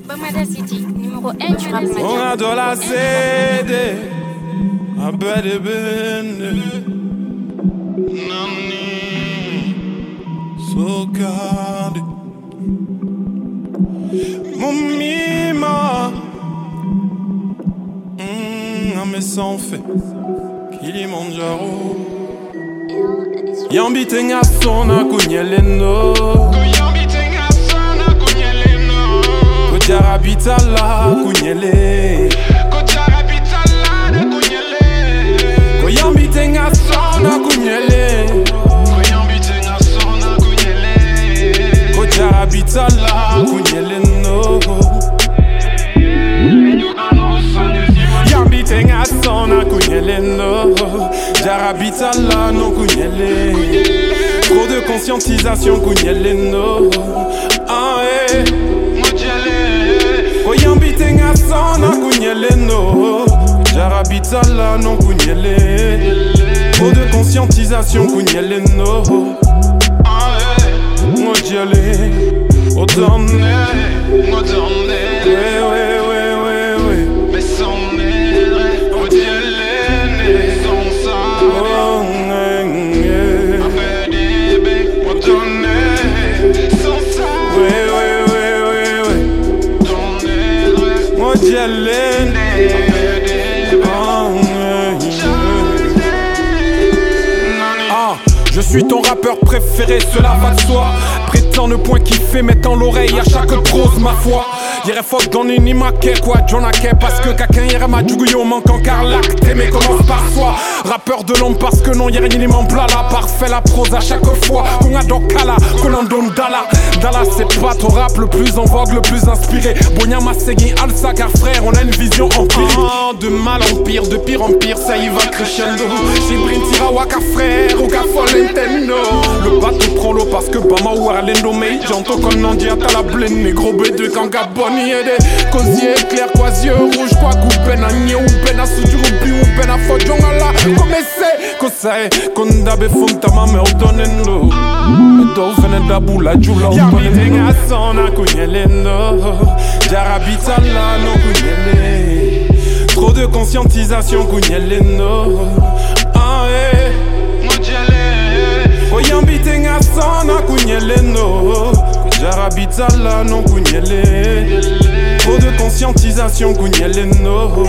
Bamada City, numéro 1 du rap. On adore la CD, a belle bende. Nani, so cade. Mon mima, mais sans fait. Kilimanjaro. Yambi tenga sona kunyeleno. Kojarabitala kunyele. Kojarabitala de kunyele. Koyambi tenga sona kunyele. Koyambi tenga sona kunyele. Kojarabitala kunyeleno. Yambi tenga sona kunyeleno. Jarabitala no kunyele. Trop de conscientisation kunyeleno. Ah eh. Koyambi tenga sana kunyeleno. Jarabitala no kunyele. Trop de conscientisation kunyeleno. Mojale odonne. Mais sans aide, mojale sans ça. Je suis ton rappeur préféré, cela va de soi. Prétends ne point kiffer, mettant l'oreille à chaque prose, ma foi. Yere fuck dans une imake, quoi, John Ake. Parce que quelqu'un yere ma djougouillon manque en carlac. Mais commence par soi. Rappeur de l'homme parce que non, yere ni blala. Parfait la prose à chaque fois. Qu'on a Dokala, qu'on en donne Dala. Dala, c'est pas ton rap le plus en vogue, le plus inspiré. Bonya Masegui, Alsa, car frère, on a une vision empirique. De mal en pire, de pire en pire, ça y va crescendo. Jibrin Tirawaka, frère, ou Gafol Nintendo. Le bateau prend l'eau parce que Bama ou Arlendo, mais j'entends qu'on en dit à la blaine. Les gros B2 quand Gabon. Cosier clair, quasi rouge, quoi, coupen à nye ou ben à soudure ou bi ou ben à fodjon à la. Comme c'est, kosae, kondabe funta ma me odonendo. Eto fene dabu la jula. Yambi tenga sona kunyelendo. Jarabitala no kunyele. Trop de conscientisation kunyelendo. Ah eh, mojale. Koyambi tenga sona kunyelendo. Jarabitala non kunyele. Trop de conscientisation kunyele no.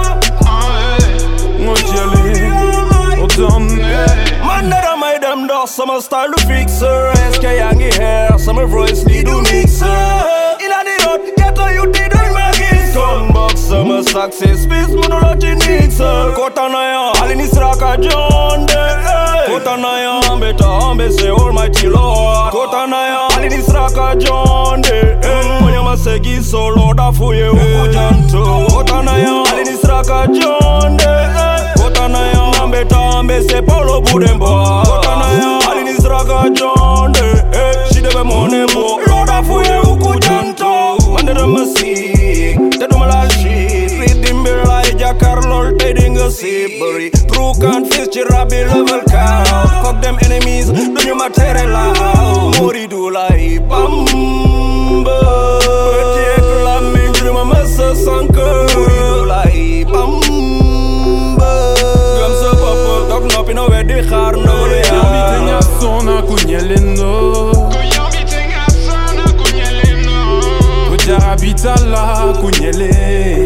Mojale odonne. Man that I made them do some style to fixer. SK Yangi hair, some voice need to mixer. In a the road, get a you did on my kiss. Come box, some success, space monology mixer. Kotanaya, Alinis Raka John de. Kotanaya, Ambeta, Ambese, Almighty Lord. Kotanaya, Alinis Raka John de. Moyama Segi solo da fuye ukujanto. Kotanaya, Alinis Raka John de. Kotanaya, Ambeta, Ambese, Paulo Budembo. Kotanaya, Alinis Raka John de. She debe monembo. Loda fuye ukujanto. Mandere masik, tedomala shit. Reading me like Carlol, trading a sibbery. True can't face Chirabi level cow. Fuck them enemies, do you materialize? Mori do like Bamba. Protect la mingle, my massa sanker. Mori do like Bamba. Come so purple, talk nothing over the car, no way. Yambi tenga sona kunyeleno. Koyambi tenga sona kunyeleno. Kojarabitala kunyele.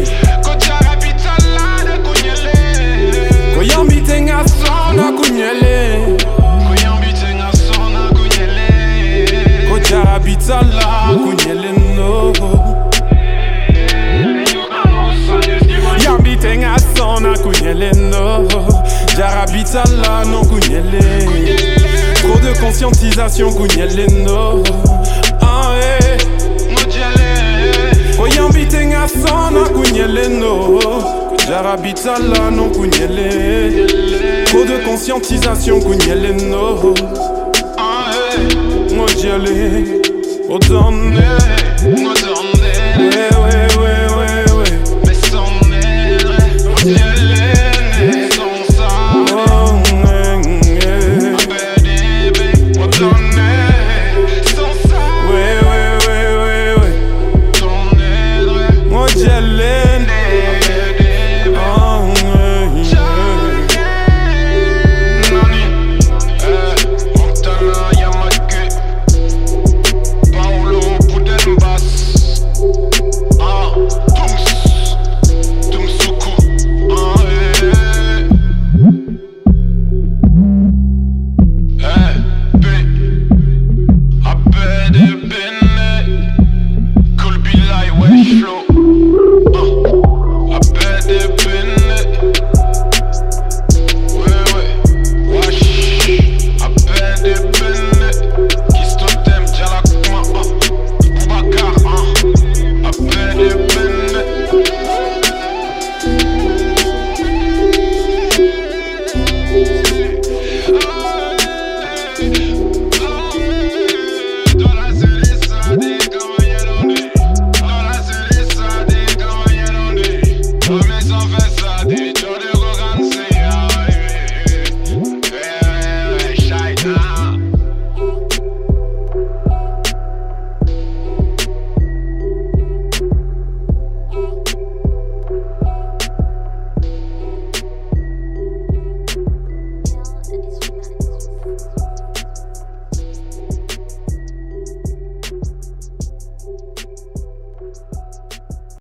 Koyambi tenga sona kunyele. Koyambi tenga sona kunyele. Kojarabitala kunyele no. Yambi tenga sona kunyele no. Jarabitala no kunyele. Trop de conscientisation kunyele no. Ah eh, mojale. Koyambi tenga sona kunyele no. Jarabitala non kunyele. Trop de conscientisation kunyele no. Mojale odonne. Mais sans aide, mojale sans ça. Odonne sans ça. flow.